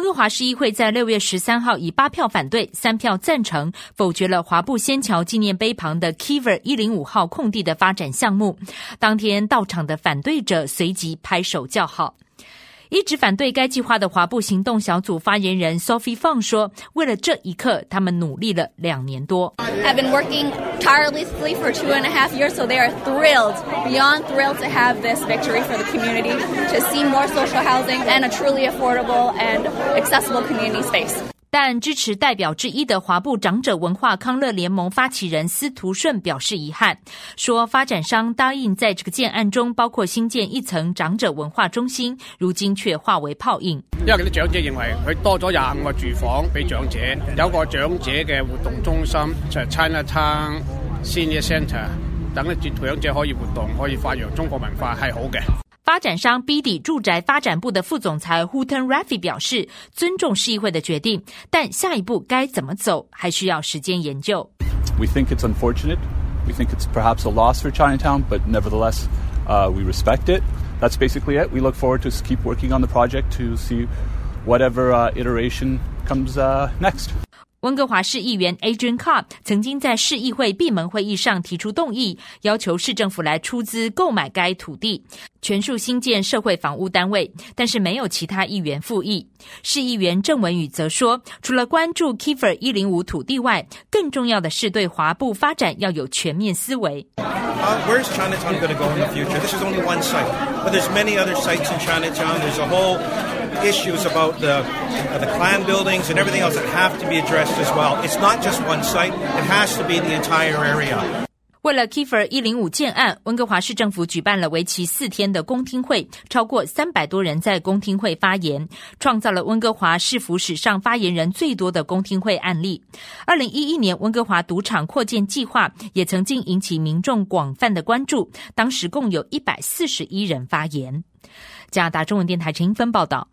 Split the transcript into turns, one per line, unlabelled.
温哥华市议会在6月13号以8票反对、3票赞成否决了华埠仙桥纪念碑旁的 Kiver 105号空地的发展项目。当天到场的反对者随即拍手叫好。一直反对该计划的华埠行动小组发言人 Sophie Fong 说，为了这一刻他们努力了2年多。
I've been working tirelessly for 2.5 years, so they are thrilled, beyond thrilled to have this victory for the community, to see more social housing and a truly affordable and accessible community space.
但支持代表之一的华埠长者文化康乐联盟发起人司徒顺表示遗憾，说发展商答應在這個建案中包括新建一層長者文化中心，如今卻化為泡影。
因為啲長者認為佢多咗25個住房俾長者，有個長者嘅活動中心就係 Chinatown Senior Centre， 等啲長者可以活動，可以發揚中國文化係好嘅。
發展商 BD 住宅發展部的副總裁 Houghton Raffy 表示，尊重市議會的決定，但下一步該怎麼走還需要時間研究。
We think it's unfortunate. We think it's perhaps a loss for Chinatown, but nevertheless, we respect it. That's basically it. We look forward to keep working on the project to see whatever iteration comes next.
温哥华市议员 Adrian Cobb 曾经在市议会闭门会议上提出动议，要求市政府来出资购买该土地，全数兴建社会房屋单位，但是没有其他议员附议。市议员郑文宇则说，除了关注 Kiver 105土地外，更重要的是对华埠发展要有全面思维。
Where's Chinatown going to go in the future? This is only one site, but there's many other sites in Chinatown. There's a whole issues about the clan buildings and everything else that have to be addressed as well. It's not just one site. It has to be the entire area.
为了 Kiver 105建案，温哥华市政府举办了为期4天的公听会，超过300多人在公听会发言，创造了温哥华市府史上发言人最多的公听会案例。2011年温哥华赌场扩建计划也曾经引起民众广泛的关注，当时共有141人发言。加拿大中文电台陈英芬报道。